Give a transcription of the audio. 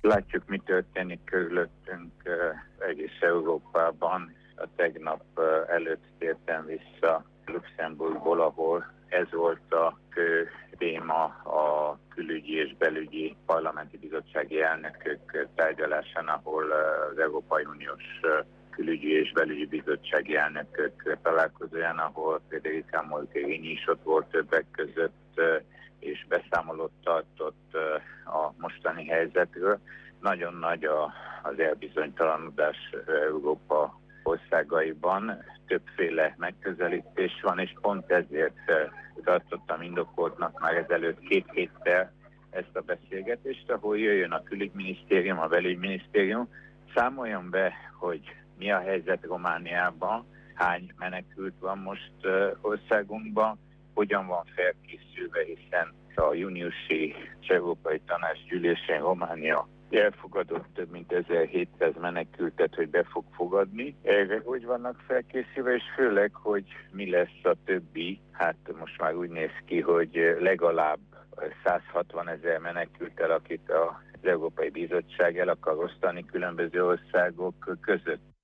Látjuk, mi történik körülöttünk egész Európában. A tegnap előtt tértem vissza Luxemburgból, ahol ez volt a fő téma a külügyi és belügyi parlamenti bizottsági elnökök tárgyalásán, ahol az Európai Uniós külügyi és belügyi bizottsági elnökök találkozóján, ahol Federica Mogherini is ott volt többek között, és beszámolót tartott a mostani helyzetről. Nagyon nagy az elbizonytalanodás Európa országaiban, többféle megközelítés van, és pont ezért tartottam indokoltnak már ezelőtt 2 héttel ezt a beszélgetést, ahol jöjjön a külügyminisztérium, a belügyminisztérium, számoljon be, hogy mi a helyzet Romániában, hány menekült van most országunkban, hogyan van felkészülve, hiszen a júniusi Európai Tanács gyűlésén Románia elfogadott több mint 1700 menekültet, hogy be fog fogadni. Erre hogy vannak felkészülve, és főleg, hogy mi lesz a többi, hát most már úgy néz ki, hogy legalább 160 000 menekülttel, akit az Európai Bizottság el akar osztani különböző országok között.